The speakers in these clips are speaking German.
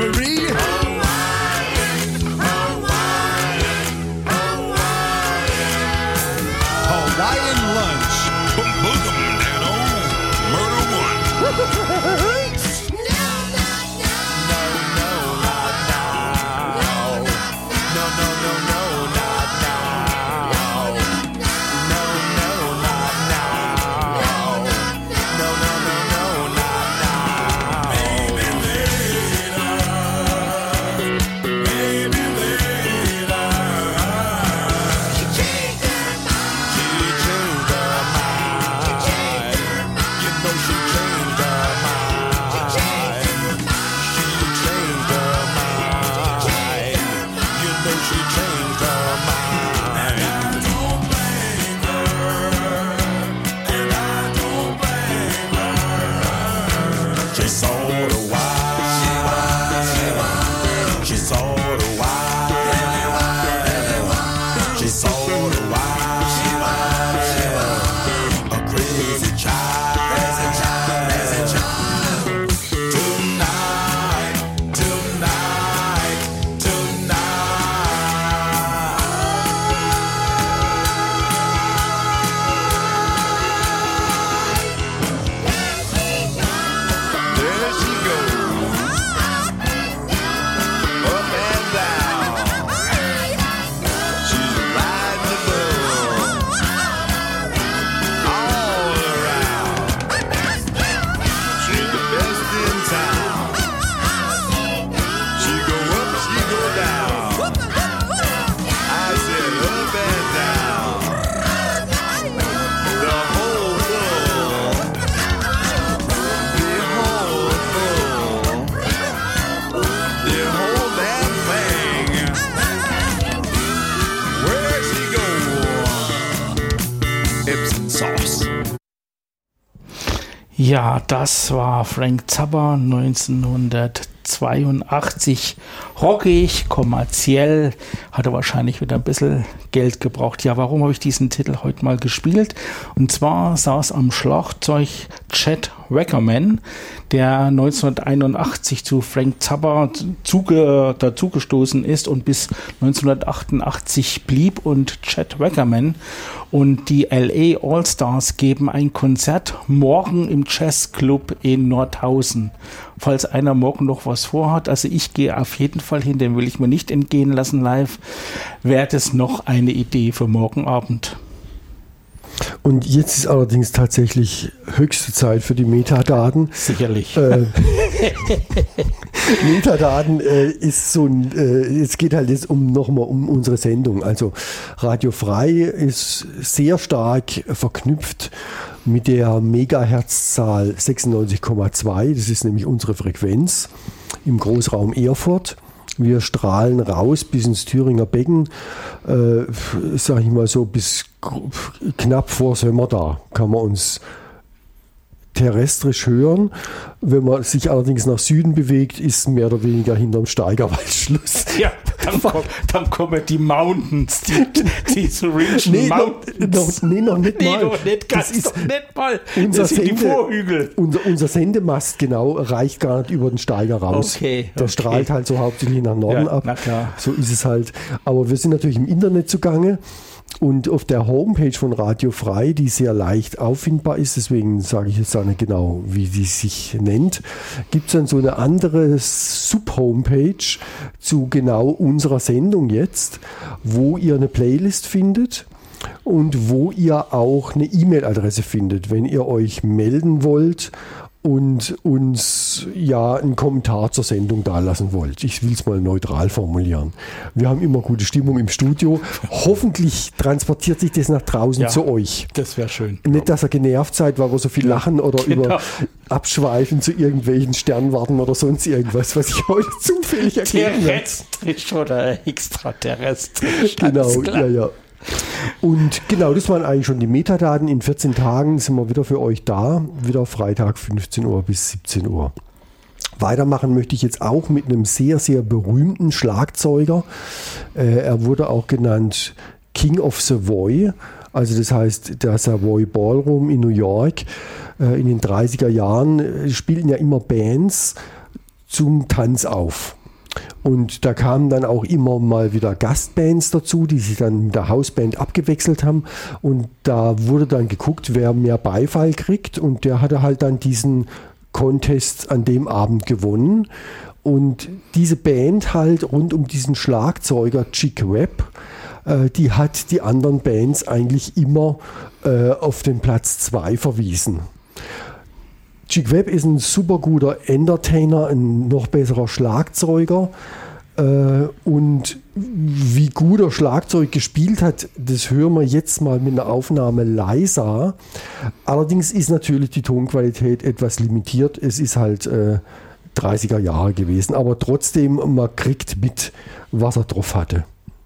Marie. Hawaiian lunch. Boom, boom, that old Murder One. Ja, das war Frank Zappa 1982. Rockig, kommerziell, hatte wahrscheinlich wieder ein bisschen Geld gebraucht. Ja, warum habe ich diesen Titel heute mal gespielt? Und zwar saß am Schlagzeug Chet Wackerman, der 1981 zu Frank Zappa dazugestoßen ist und bis 1988 blieb, und Chet Wackerman und die LA All-Stars geben ein Konzert morgen im Jazzclub in Nordhausen. Falls einer morgen noch was vorhat, also ich gehe auf jeden Fall hin, den will ich mir nicht entgehen lassen live, wäre das noch eine Idee für morgen Abend. Und jetzt ist allerdings tatsächlich höchste Zeit für die Metadaten. Sicherlich. Metadaten ist so ein, es geht halt jetzt nochmal um unsere Sendung. Also Radio Frei ist sehr stark verknüpft mit der Megahertzzahl 96,2. Das ist nämlich unsere Frequenz im Großraum Erfurt. Wir strahlen raus bis ins Thüringer Becken, sage ich mal so, bis knapp vor Sömmerda kann man uns terrestrisch hören. Wenn man sich allerdings nach Süden bewegt, ist mehr oder weniger hinterm Steigerwald Schluss. Ja, dann kommen die Mountains, die Surreal Mountains. Noch nicht mal. Noch nicht, das ist doch nicht mal. Das sind die Vorhügel. Unser Sendemast, genau, reicht gar nicht über den Steiger raus. Okay. Der strahlt halt so hauptsächlich nach Norden ab. Na klar. So ist es halt. Aber wir sind natürlich im Internet zugange. Und auf der Homepage von Radio Frei, die sehr leicht auffindbar ist, deswegen sage ich jetzt auch nicht genau, wie die sich nennt, gibt es dann so eine andere Sub-Homepage zu genau unserer Sendung jetzt, wo ihr eine Playlist findet und wo ihr auch eine E-Mail-Adresse findet, wenn ihr euch melden wollt und uns ja einen Kommentar zur Sendung dalassen wollt. Ich will es mal neutral formulieren. Wir haben immer gute Stimmung im Studio. Hoffentlich transportiert sich das nach draußen zu euch. Das wäre schön. Nicht, dass ihr genervt seid, weil wir so viel lachen oder über abschweifen zu irgendwelchen Sternwarten oder sonst irgendwas, was ich heute zufällig erklären werde. Terrestrisch oder extraterrestrisch. Genau, ja. Und genau, das waren eigentlich schon die Metadaten. In 14 Tagen sind wir wieder für euch da. Wieder Freitag 15 Uhr bis 17 Uhr. Weitermachen möchte ich jetzt auch mit einem sehr, sehr berühmten Schlagzeuger. Er wurde auch genannt King of Savoy. Also das heißt, der Savoy Ballroom in New York. In den 30er Jahren spielten ja immer Bands zum Tanz auf. Und da kamen dann auch immer mal wieder Gastbands dazu, die sich dann mit der Hausband abgewechselt haben. Und da wurde dann geguckt, wer mehr Beifall kriegt. Und der hatte halt dann diesen Contest an dem Abend gewonnen. Und diese Band halt rund um diesen Schlagzeuger Chick Webb, die hat die anderen Bands eigentlich immer auf den Platz 2 verwiesen. Chick Webb ist ein super guter Entertainer, ein noch besserer Schlagzeuger. Und wie gut er Schlagzeug gespielt hat, das hören wir jetzt mal mit einer Aufnahme leiser. Allerdings ist natürlich die Tonqualität etwas limitiert. Es ist halt 30er Jahre gewesen, aber trotzdem, man kriegt mit, was er drauf hatte.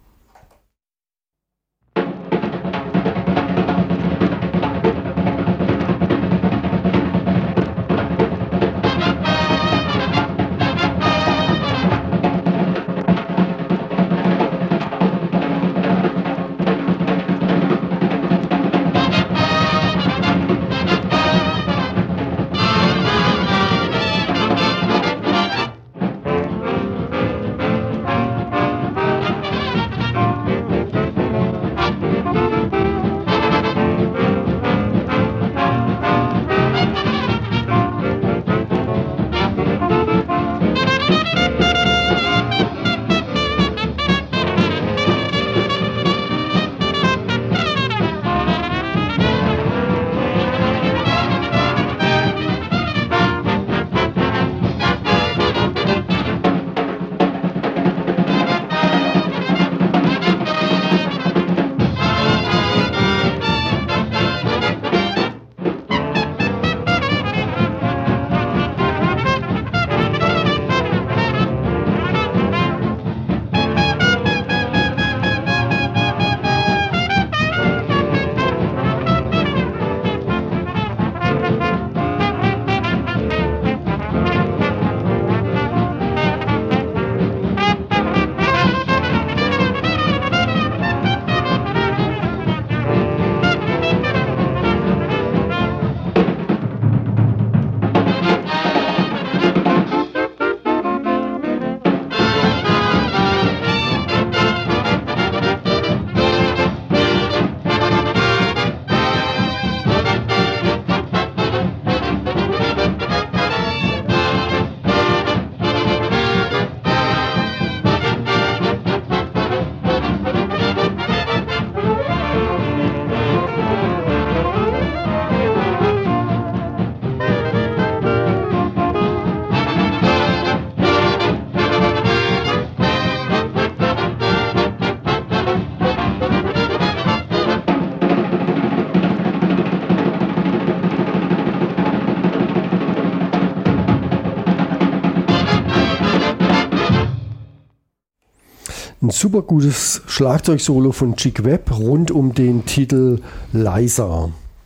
Ein super gutes Schlagzeugsolo von Chick Webb rund um den Titel Leiser.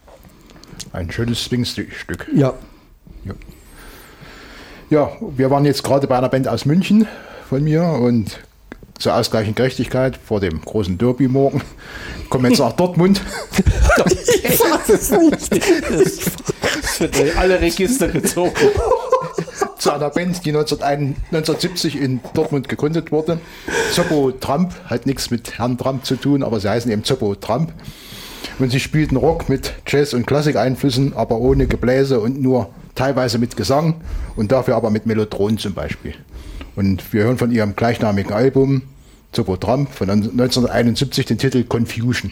Ein schönes Swing-Stück. Ja. Ja, wir waren jetzt gerade bei einer Band aus München von mir und zur ausgleichenden Gerechtigkeit vor dem großen Derby morgen kommen wir jetzt nach Dortmund. Ich weiß es nicht. Das wird alle Register gezogen. Zu einer Band, die 1970 in Dortmund gegründet wurde. Zoppo Trump, hat nichts mit Herrn Trump zu tun, aber sie heißen eben Zoppo Trump. Und sie spielten Rock mit Jazz- und Klassik-Einflüssen, aber ohne Gebläse und nur teilweise mit Gesang und dafür aber mit Mellotron zum Beispiel. Und wir hören von ihrem gleichnamigen Album Zoppo Trump von 1971 den Titel Confusion.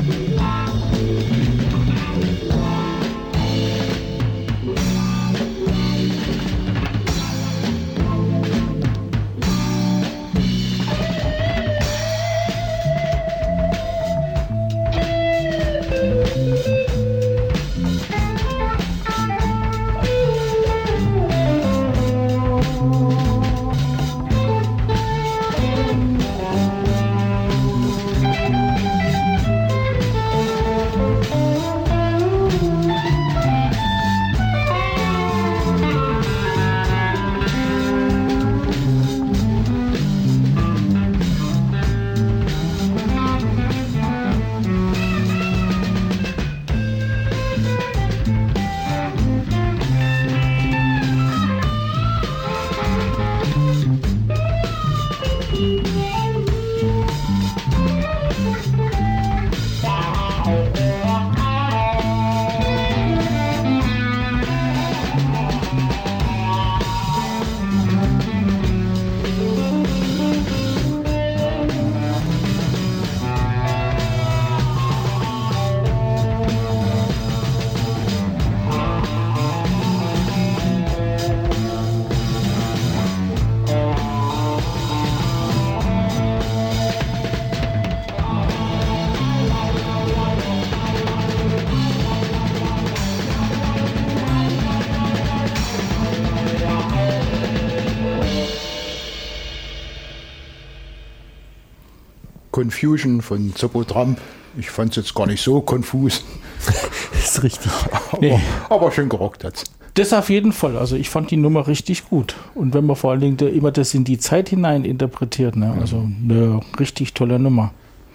Confusion von Zoppo Trump. Ich fand es jetzt gar nicht so konfus. Das ist richtig. Aber schön gerockt hat's. Das auf jeden Fall. Also ich fand die Nummer richtig gut. Und wenn man vor allen Dingen immer das in die Zeit hinein interpretiert, ne? Also eine richtig tolle Nummer.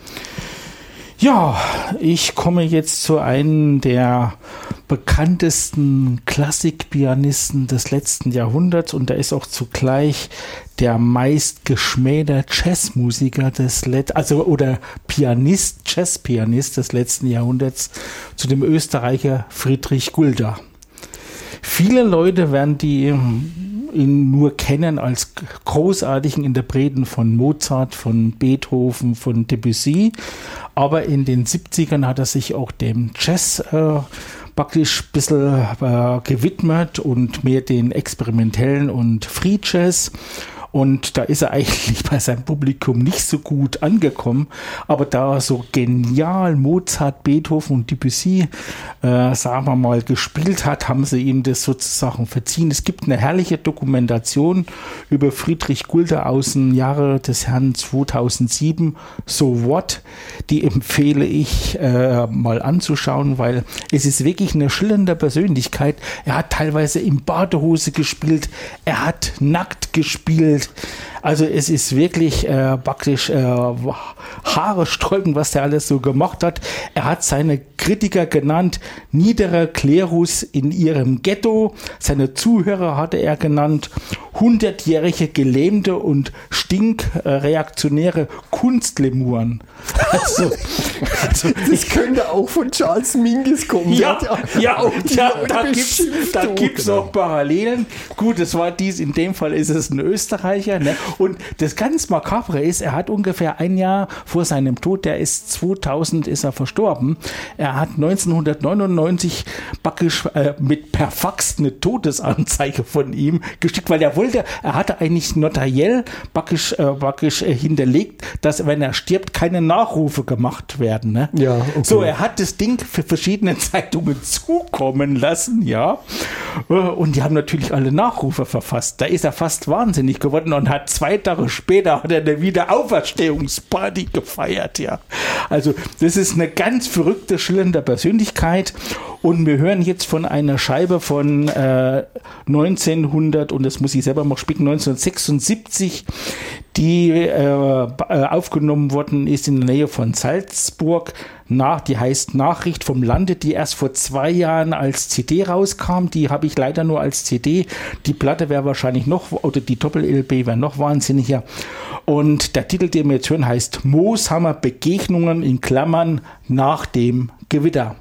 Ja, ich komme jetzt zu einem der bekanntesten Klassikpianisten des letzten Jahrhunderts und er ist auch zugleich der meistgeschmähte Jazzmusiker oder Pianist, Jazzpianist des letzten Jahrhunderts, zu dem Österreicher Friedrich Gulda. Viele Leute werden ihn nur kennen als großartigen Interpreten von Mozart, von Beethoven, von Debussy. Aber in den 70ern hat er sich auch dem Jazz praktisch ein bisschen gewidmet und mehr den experimentellen und Free Jazz. Und da ist er eigentlich bei seinem Publikum nicht so gut angekommen. Aber da er so genial Mozart, Beethoven und Debussy, sagen wir mal, gespielt hat, haben sie ihm das sozusagen verziehen. Es gibt eine herrliche Dokumentation über Friedrich Gulda aus dem Jahre des Herrn 2007, So What. Die empfehle ich mal anzuschauen, weil es ist wirklich eine schillernde Persönlichkeit. Er hat teilweise in Badehose gespielt, er hat nackt gespielt. Also es ist wirklich praktisch haaresträubend, was der alles so gemacht hat. Er hat seine Kritiker genannt, niederer Klerus in ihrem Ghetto. Seine Zuhörer hatte er genannt, 100-jährige Gelähmte und stinkreaktionäre Kunstlemuren. Also, das könnte auch von Charles Mingus kommen. Ja, da gibt es auch Parallelen. Gut, in dem Fall ist es ein Österreicher. Ne? Und das ganz Makabre ist, er hat ungefähr ein Jahr vor seinem Tod, der ist 2000, ist er verstorben. Er hat 1999 praktisch mit per Fax eine Todesanzeige von ihm geschickt, weil er hatte eigentlich notariell praktisch hinterlegt, dass wenn er stirbt, keine Nachrufe gemacht werden. Ne? Ja, okay. So, er hat das Ding für verschiedene Zeitungen zukommen lassen, ja. Und die haben natürlich alle Nachrufe verfasst. Da ist er fast wahnsinnig geworden und hat 2 Tage später eine Wiederauferstehungsparty gefeiert, ja. Also, das ist eine ganz verrückte, schillernde Persönlichkeit. Und wir hören jetzt von einer Scheibe von 1900, und das muss ich selber mal spicken, 1976, die aufgenommen worden ist in der Nähe von Salzburg. Die heißt Nachricht vom Lande, die erst vor 2 Jahren als CD rauskam. Die habe ich leider nur als CD. Die Platte wäre wahrscheinlich oder die Doppel-LP wäre noch wahnsinniger. Und der Titel, den wir jetzt hören, heißt Mooshammer Begegnungen in Klammern nach dem Gewitter.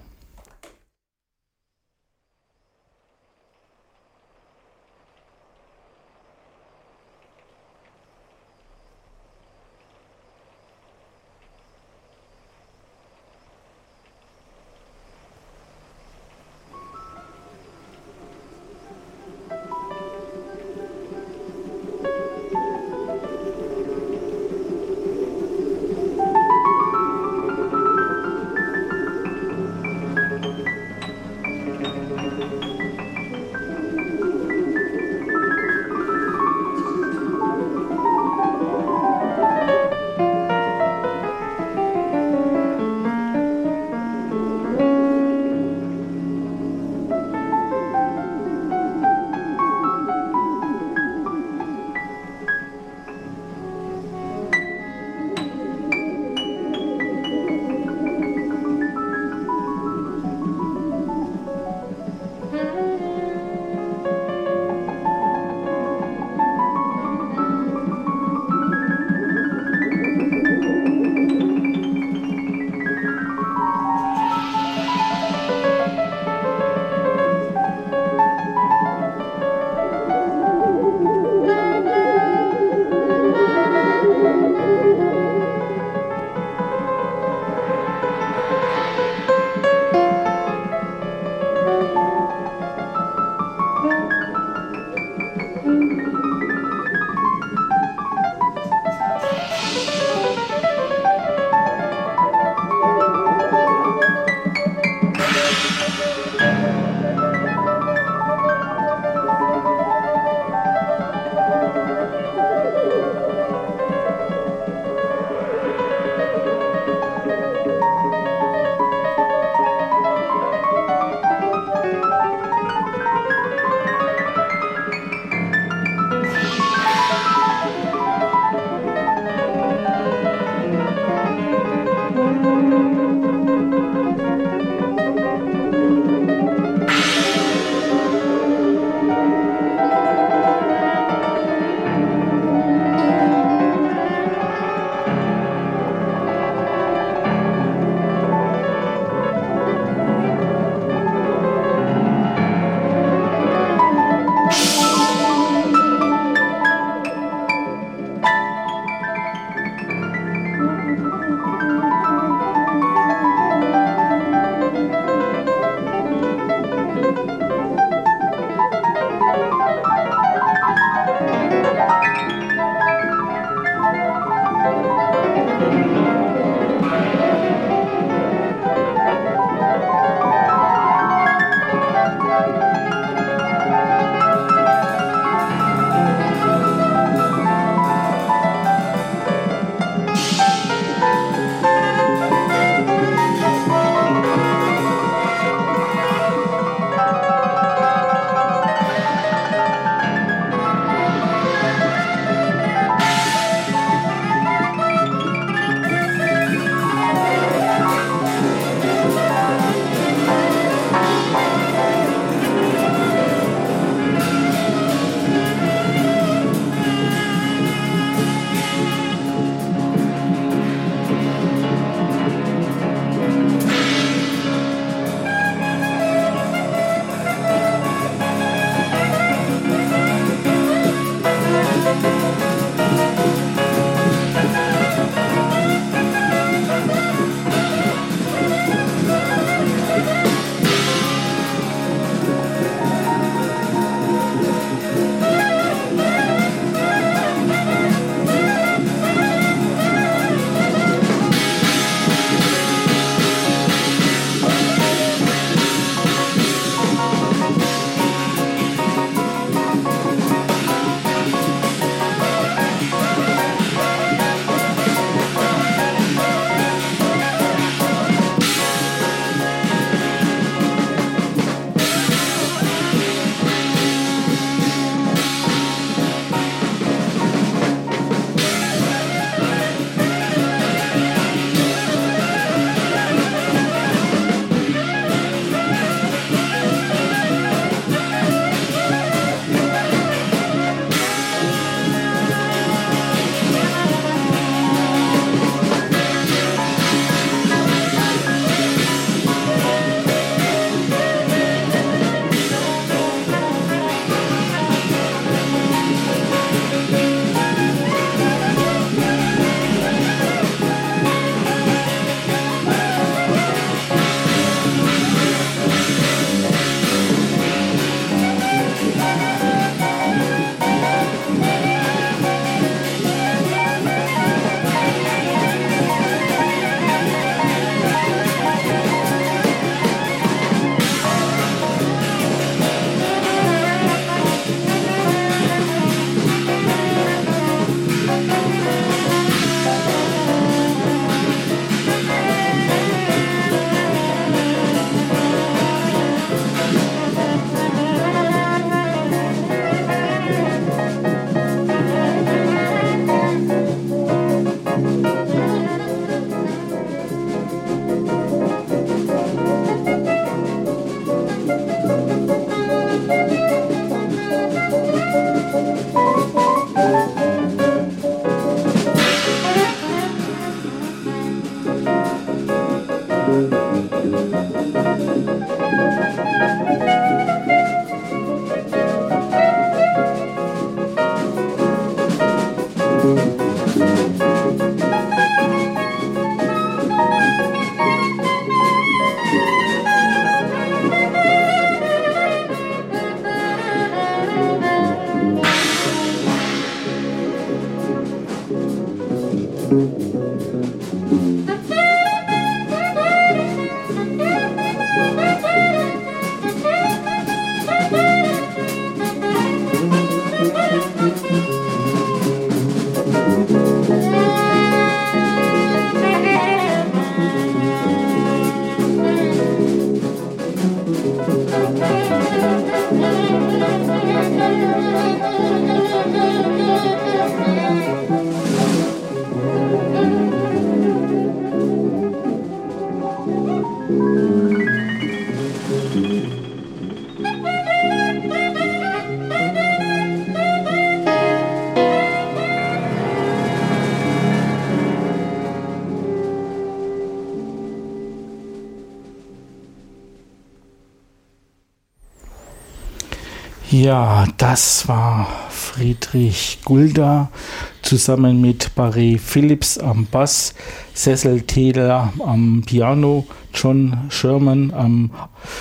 Ja, das war Friedrich Gulda zusammen mit Barry Phillips am Bass, Cecil Taylor am Piano, John Sherman am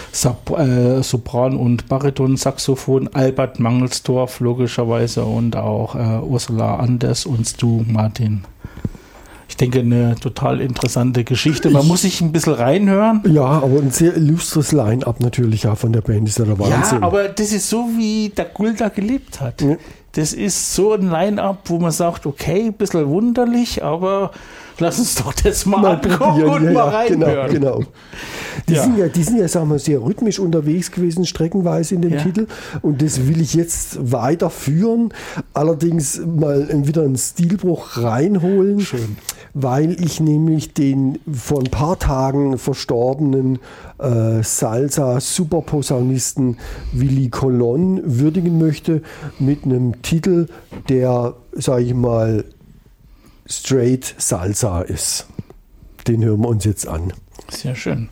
Sopran- und Bariton-Saxophon, Albert Mangelsdorf logischerweise und auch Ursula Anders und Stu Martin. Ich denke, eine total interessante Geschichte. Man muss sich ein bisschen reinhören. Ja, aber ein sehr illustres Line-Up natürlich auch von der Band. Ist ja der Wahnsinn. Ja, aber das ist so, wie der Gulda gelebt hat. Ja. Das ist so ein Line-Up, wo man sagt, okay, ein bisschen wunderlich, aber lass uns doch das mal angucken und mal reinhören. Genau. Die sind ja, sagen wir, sehr rhythmisch unterwegs gewesen, streckenweise in dem Titel. Und das will ich jetzt weiterführen. Allerdings mal wieder einen Stilbruch reinholen. Schön. Weil ich nämlich den vor ein paar Tagen verstorbenen Salsa-Superposaunisten Willy Colon würdigen möchte mit einem Titel, der, sage ich mal, straight Salsa ist. Den hören wir uns jetzt an. Sehr schön.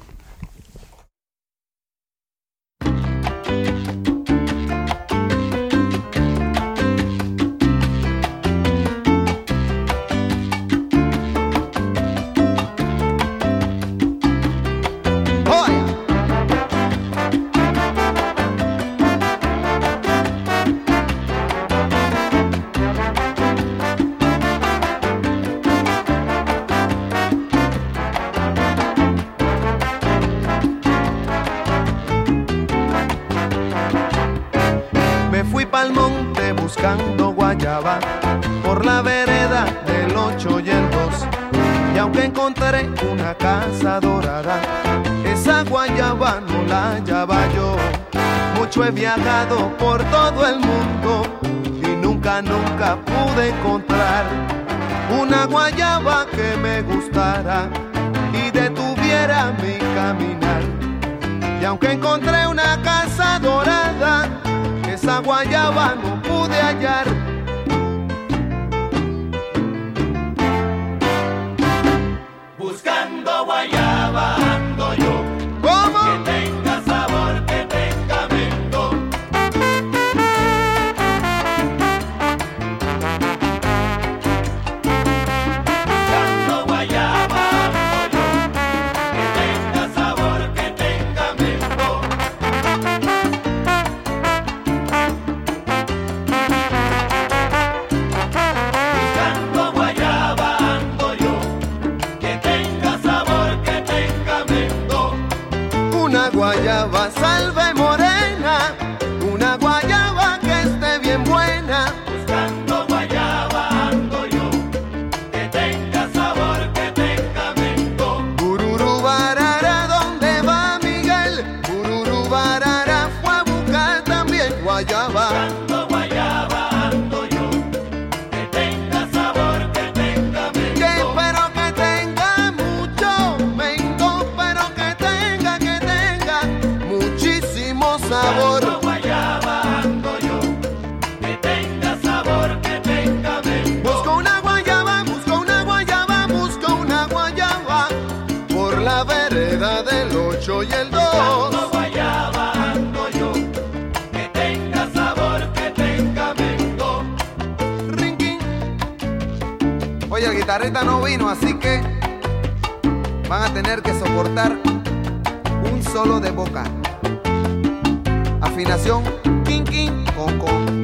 Buscando guayaba por la vereda del 8 y el 2, y aunque encontré una casa dorada, esa guayaba no la hallaba yo. Mucho he viajado por todo el mundo y nunca pude encontrar una guayaba que me gustara y detuviera mi caminar. Y aunque encontré una casa dorada, esa guayaba no pude hallar. Buscando guayaba ando yo. ¿Cómo? Que tenga sabor, que tenga mento. Buscando guayaba ando yo. Que tenga sabor, que tenga mento. Guayaba salve morena, una guayaba que esté bien buena. Buscando guayaba ando yo, que tenga sabor, que tenga mento. Bururu barara, ¿dónde va Miguel? Bururu barara fue a buscar también guayaba. Buscando guayaba ando yo, que tenga sabor, que tenga mento. Que espero que tenga mucho mento, pero que tenga muchísimo sabor. Guayaba ando yo, que tenga sabor, que tenga mento. Busco una guayaba, busco una guayaba, busco una guayaba por la vereda del 8 y el 2. Buscando guayaba ando yo, que tenga sabor, que tenga mento. Rinquín. Oye, el guitarrista no vino, así que van a tener que soportar un solo de boca. Afinación, kin, kin, con, con.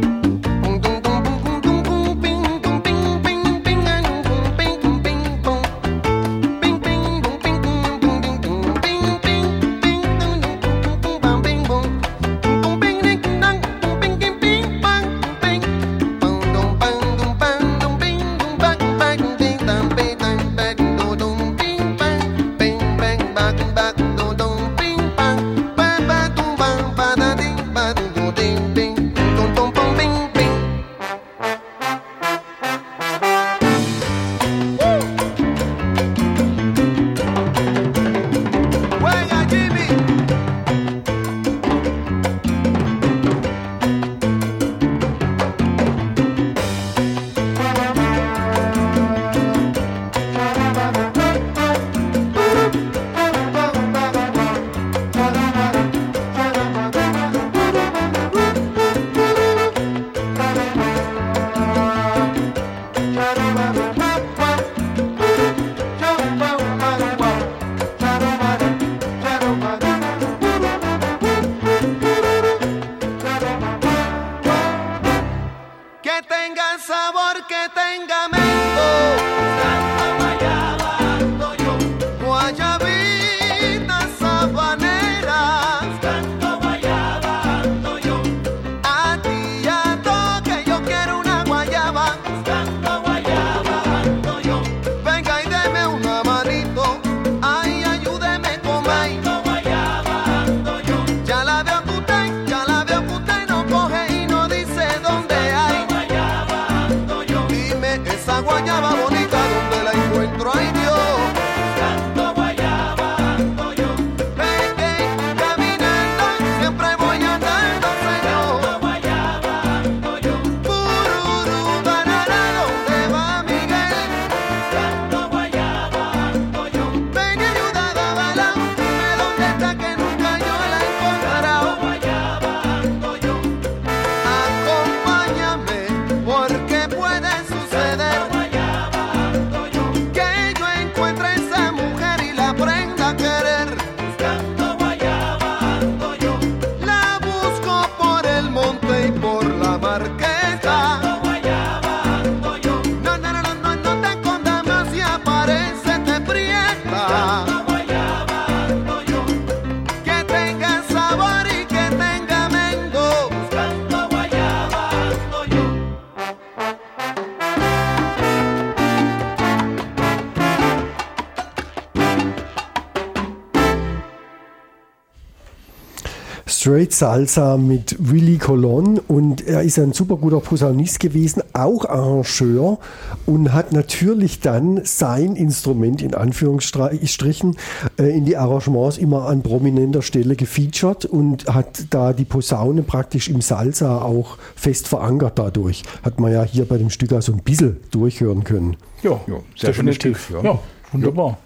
Straight Salsa mit Willy Colon, und er ist ein super guter Posaunist gewesen, auch Arrangeur, und hat natürlich dann sein Instrument in Anführungsstrichen in die Arrangements immer an prominenter Stelle gefeatured und hat da die Posaune praktisch im Salsa auch fest verankert dadurch. Hat man ja hier bei dem Stück auch so ein bisschen durchhören können. Ja, sehr definitiv. schönes Stück, Ja, wunderbar.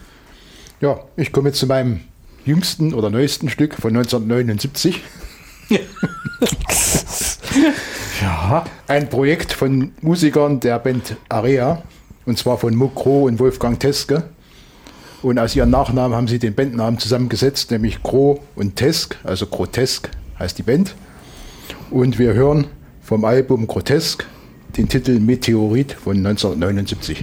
Ja, ich komme jetzt zu meinem jüngsten oder neuesten Stück von 1979. Ja. Ein Projekt von Musikern der Band Area, und zwar von Muck Groh und Wolfgang Teske. Und aus ihren Nachnamen haben sie den Bandnamen zusammengesetzt, nämlich Groh und Tesk, also Grotesk heißt die Band. Und wir hören vom Album Grotesk den Titel Meteorit von 1979.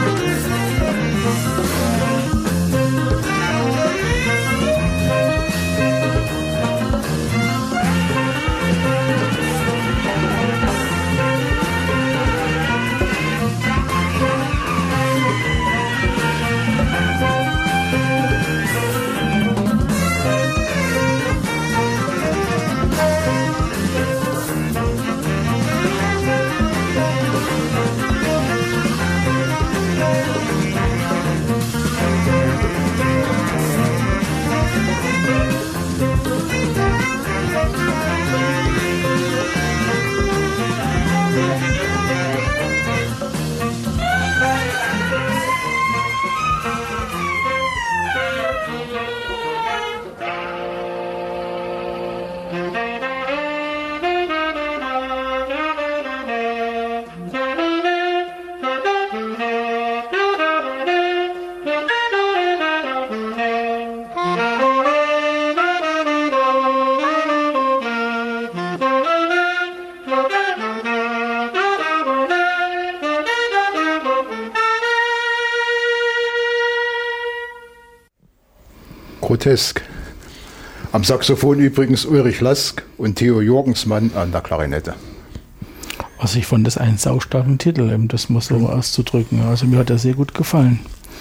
Grotesk. Am Saxophon übrigens Ulrich Lask und Theo Jorgensmann an der Klarinette. Also ich fand das einen saustarken Titel, um das mal so auszudrücken. Also mir hat er sehr gut gefallen.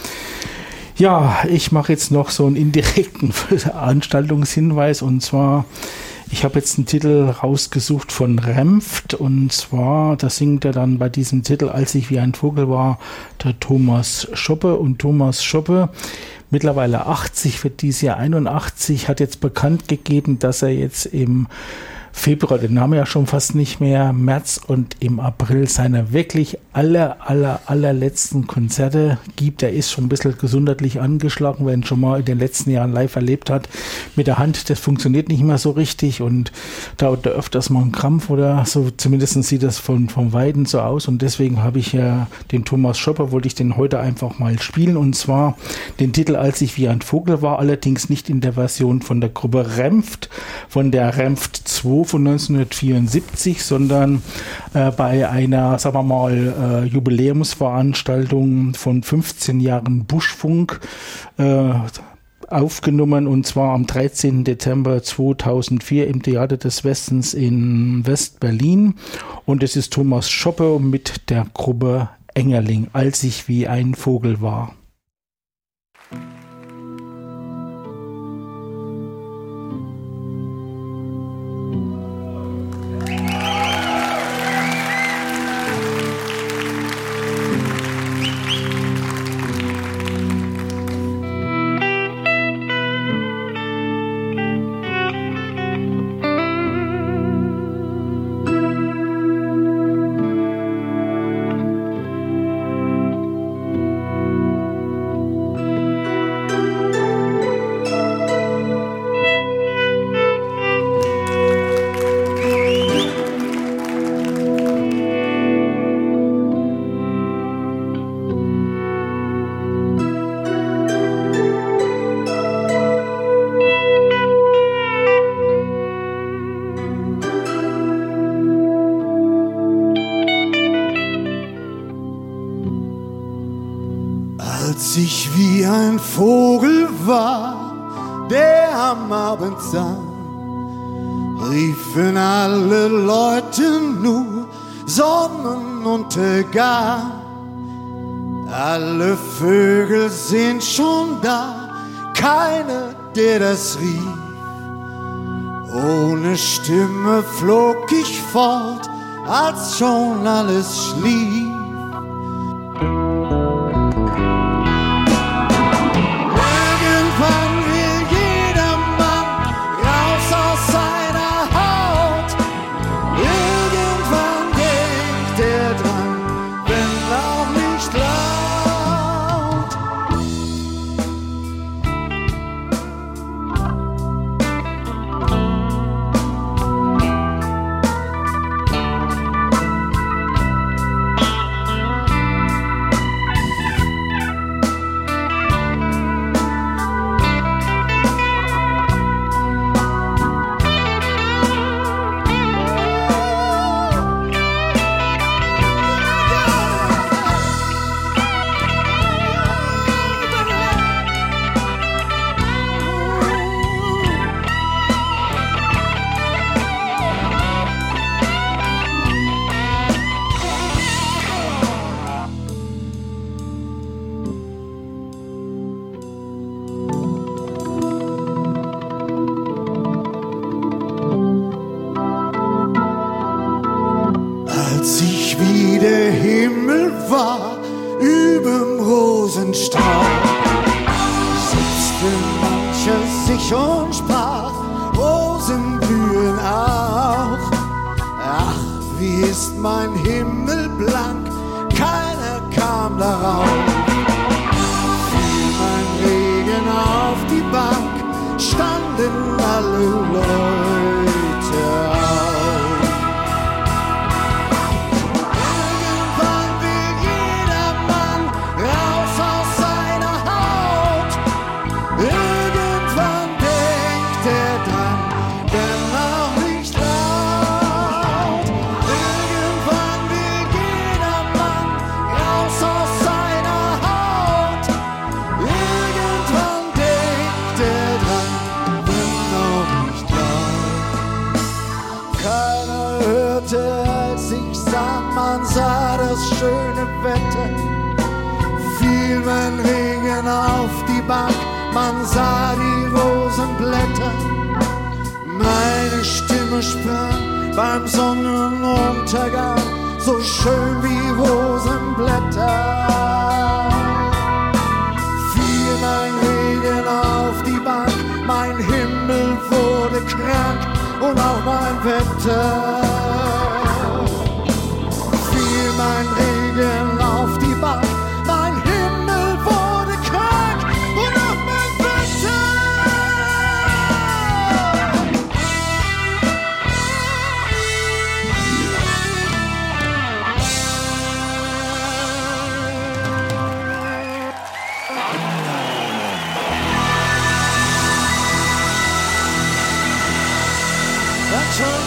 Ja, ich mache jetzt noch so einen indirekten Veranstaltungshinweis, und zwar, ich habe jetzt einen Titel rausgesucht von Remft, und zwar, da singt er dann bei diesem Titel, als ich wie ein Vogel war, der Thomas Schoppe. Und Thomas Schoppe, mittlerweile 80, wird dieses Jahr 81, hat jetzt bekannt gegeben, dass er jetzt im Februar, den haben wir ja schon fast nicht mehr, März und im April seine wirklich allerletzten Konzerte gibt. Er ist schon ein bisschen gesundheitlich angeschlagen, wenn schon mal in den letzten Jahren live erlebt hat. Mit der Hand, das funktioniert nicht mehr so richtig und dauert da öfters mal ein Krampf oder so, zumindest sieht das vom Weiden so aus, und deswegen habe ich ja den Thomas Schopper, wollte ich den heute einfach mal spielen, und zwar den Titel Als ich wie ein Vogel war, allerdings nicht in der Version von der Gruppe Remft, von der Remft 2 von 1974, sondern bei einer, sagen wir mal, Jubiläumsveranstaltung von 15 Jahren Buschfunk aufgenommen, und zwar am 13. Dezember 2004 im Theater des Westens in West-Berlin, und es ist Thomas Schoppe mit der Gruppe Engerling, Als ich wie ein Vogel war. Als ich wie ein Vogel war, der am Abend sang, riefen alle Leute nur Sonnenuntergang. Alle Vögel sind schon da, keiner, der das rief. Ohne Stimme flog ich fort, als schon alles schlief. überm Rosenstrauch setzte mancher sich und sprach, Rosen blühen auch. Ach, wie ist mein Himmel blank, keiner kam darauf. Fiel mein Regen auf die Bank, standen alle Leute auf. Irgendwann will jeder Mann raus aus seiner Haut. Irgendwann denkt er dran, denn auch nicht laut. Irgendwann will jeder Mann raus aus seiner Haut. Irgendwann denkt er dran, denn auch nicht laut. Keiner hörte, als ich sah, man sah das schöne Wetter. Fiel mein Regen auf die Bank, man sah die Rosenblätter. Meine Stimme sprang beim Sonnenuntergang, so schön wie Rosenblätter. Fiel mein Regen auf die Bank, mein Himmel wurde krank und auch mein Wetter. Fiel mein Regen auf die Bank, mein Himmel wurde krank und auch mein Wetter. Dankeschön.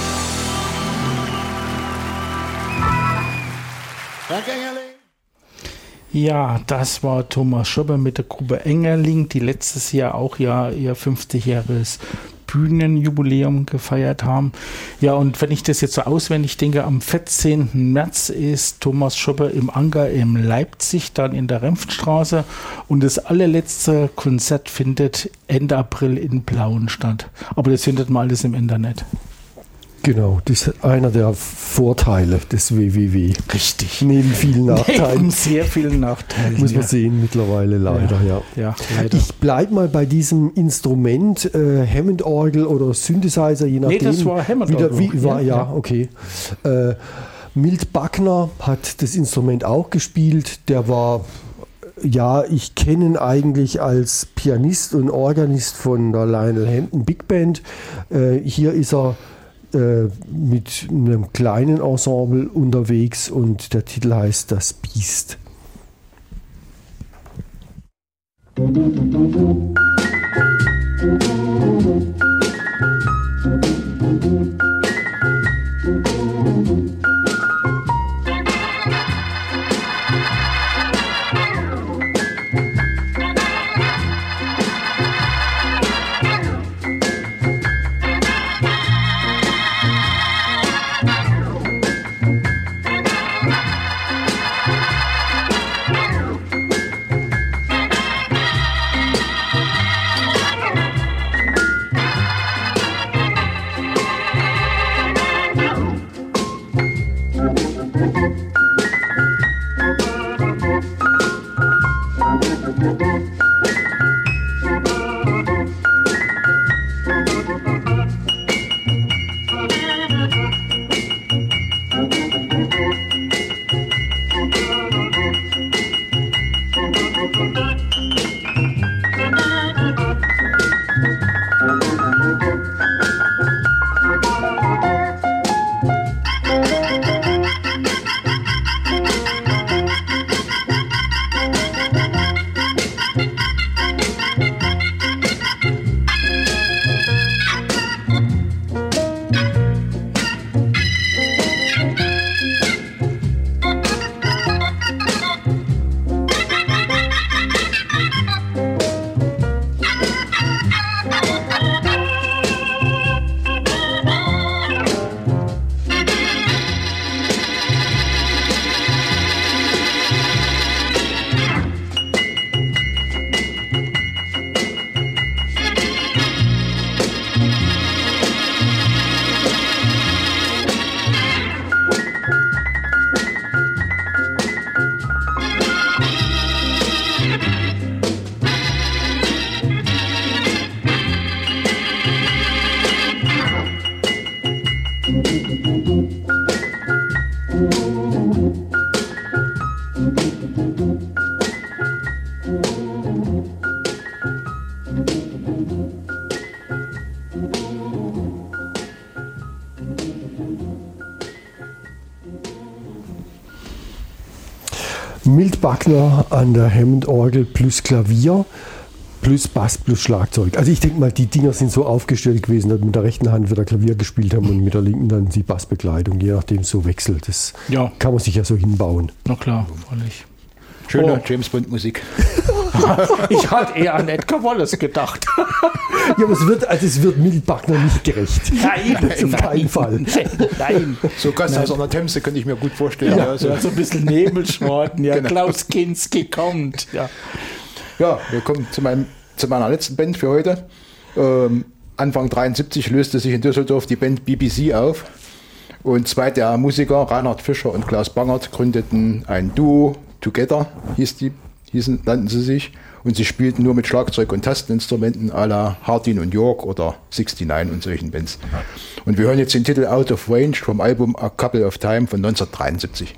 Danke, Engerling. Ja, das war Thomas Schopper mit der Gruppe Engerling, die letztes Jahr auch ja ihr 50-jähriges Bühnenjubiläum gefeiert haben. Ja, und wenn ich das jetzt so auswendig denke, am 14. März ist Thomas Schopper im Anker in Leipzig, dann in der Renftstraße, und das allerletzte Konzert findet Ende April in Plauen statt. Aber das findet man alles im Internet. Genau, das ist einer der Vorteile des WWW. Richtig. Neben vielen Nachteilen. Neben sehr vielen Nachteilen. Muss man sehen mittlerweile leider, ja. Ja, leider. Ich bleibe mal bei diesem Instrument, Hammond-Orgel oder Synthesizer, je nachdem. Nee, das war Hammond-Orgel. Ja, okay. Milt Buckner hat das Instrument auch gespielt. Der war, ja, ich kenne ihn eigentlich als Pianist und Organist von der Lionel Hampton Big Band. Hier ist er mit einem kleinen Ensemble unterwegs und der Titel heißt Das Biest. Milt Buckner an der Hammond-Orgel plus Klavier, plus Bass, plus Schlagzeug. Also ich denke mal, die Dinger sind so aufgestellt gewesen, dass mit der rechten Hand wieder Klavier gespielt haben und mit der linken dann die Bassbegleitung, je nachdem so wechselt. Das kann man sich ja so hinbauen. Na klar, freilich. Schöne James Bond Musik. Ich hatte eher an Edgar Wallace gedacht. Ja, aber es wird Milt Buckner nicht gerecht. Nein, auf keinen Fall. Nein. So Gasthaus an der Themse könnte ich mir gut vorstellen. Ja, so ein bisschen Nebelschwaden. Ja, Genau. Klaus Kinski kommt. Ja. Ja, wir kommen zu meiner letzten Band für heute. Anfang 73 löste sich in Düsseldorf die Band BBC auf. Und zwei der Musiker, Reinhard Fischer und Klaus Bangert, gründeten ein Duo, Together nannten sie sich. Und sie spielten nur mit Schlagzeug und Tasteninstrumenten à la Hardin und York oder 69 und solchen Bands. Und wir hören jetzt den Titel Out of Range vom Album A Couple of Time von 1973.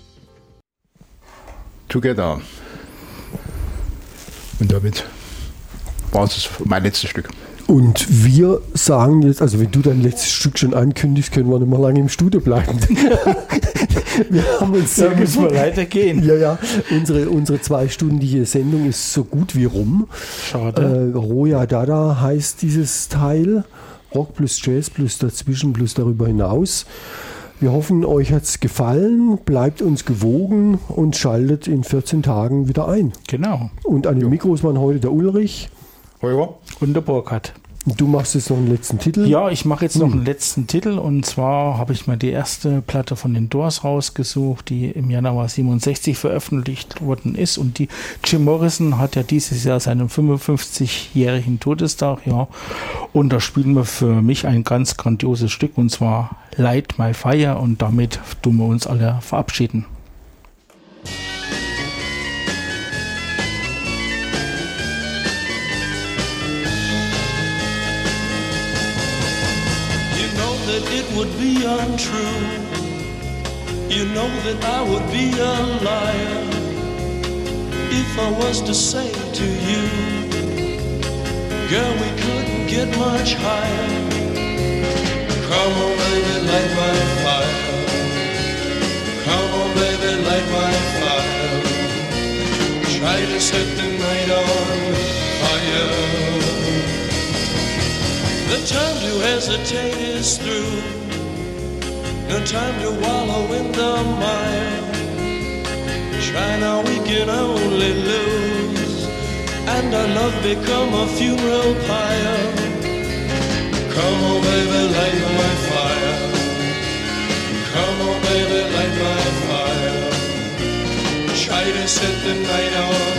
Together. Und damit war es mein letztes Stück. Und wir sagen jetzt, also wenn du dein letztes Stück schon ankündigst, können wir nicht mehr lange im Studio bleiben. Wir haben uns Da müssen wir leider gehen. Ja. Unsere zweistündige Sendung ist so gut wie rum. Schade. Roya Dada heißt dieses Teil. Rock plus Jazz plus dazwischen plus darüber hinaus. Wir hoffen, euch hat es gefallen. Bleibt uns gewogen und schaltet in 14 Tagen wieder ein. Genau. Und an den Mikros waren heute der Ulrich. Holger? Und der Burkhard. Du machst jetzt noch einen letzten Titel. Ja, ich mache jetzt noch einen letzten Titel, und zwar habe ich mir die erste Platte von den Doors rausgesucht, die im Januar 67 veröffentlicht worden ist, und die Jim Morrison hat ja dieses Jahr seinen 55-jährigen Todestag, ja, und da spielen wir für mich ein ganz grandioses Stück, und zwar Light My Fire, und damit tun wir uns alle verabschieden. It would be untrue. You know that I would be a liar if I was to say to you, girl, we couldn't get much higher. Come on, baby, light my fire. Come on, baby, light my fire. Try to set the night on fire. The time to hesitate is through. No time to wallow in the mire. Try now, we can only lose, and our love become a funeral pyre. Come on, baby, light my fire. Come on, baby, light my fire. Try to set the night on